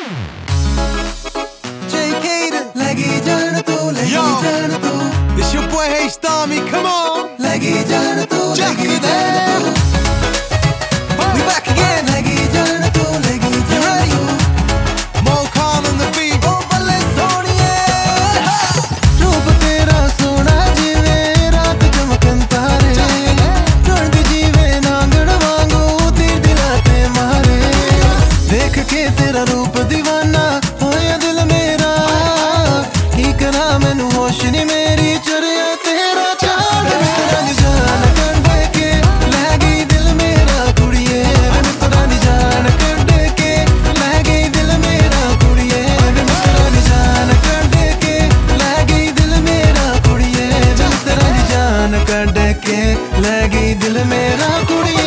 This your boy H Stormy, come on. Jack it there. We back again. You ready? Mo Khan on the beat. Oh, balle soniye. रूप तेरा सोना जीवे रात चमकन तारे रंग जीवे नांगड़ वांगू तीर दिलाते मारे देख के तेरा रूप दीवाना होया दिल मेरा की करा मैनू होश नी मेरी चरिया तेरा चाल तेरा निजान कर के लै गई दिल मेरा कुड़िए तेरा निजान कर के लै गई दिल मेरा कुड़िए तेरा निजान कर के लै गई दिल मेरा कुड़िए तेरा निजान कर के लै गई दिल मेरा कुड़िए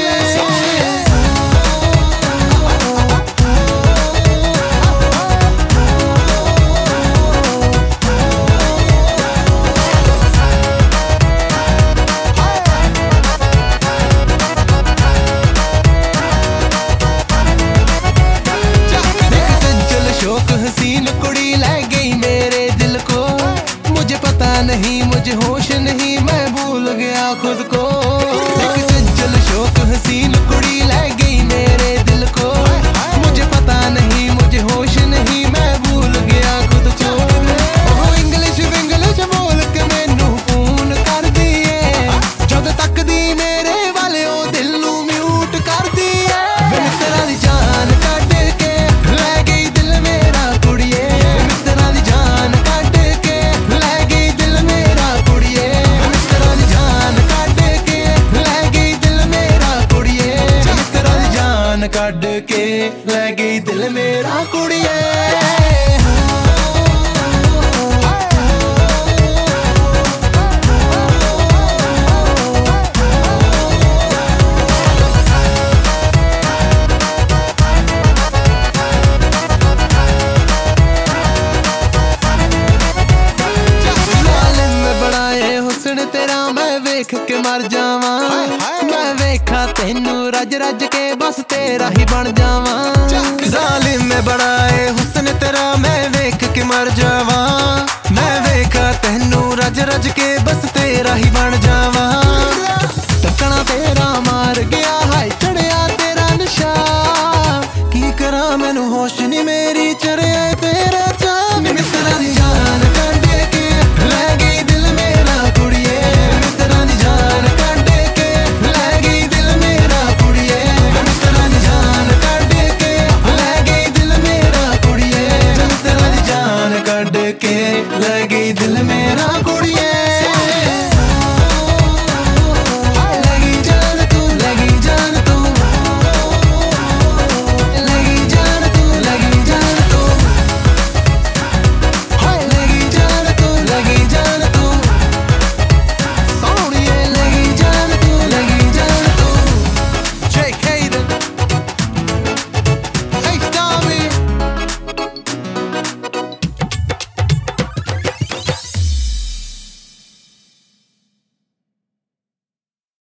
हसीन कुड़ी ले गई मेरे दिल को मुझे पता नहीं मुझे होश नहीं मैं भूल गया खुद को एक चंचल शौक हसीन कुड़ी ले गई मेरे दिल को मुझे पता नहीं मुझे होश नहीं मैं भूल गया खुद को ओह इंग्लिश बोल के मैनू फोन कर दिए जद तक दी मेरे वाले ओ दिल नू म्यूट कर दिए तेरा दी जान कट के ले गई दिल मेरा ਕੱਢ ਕੇ ਲੈ ਗਈ ਦਿਲ ਮੇਰਾ ਕੁੜੀਏ तेरा मैं वेख के मर जावा मैं वेखा तेनू रज रज के बस तेरा ही बन जावा जालिम में बनाए हुस्न तेरा मैं वेख के मर जावा मैं वेखा तेनू रज रज के बस तेरा ही बन जावा तकना तेरा मार गया हाय चढ़िया तेरा नशा की करा मैनू होश नी मेरी चढ़िया तेरा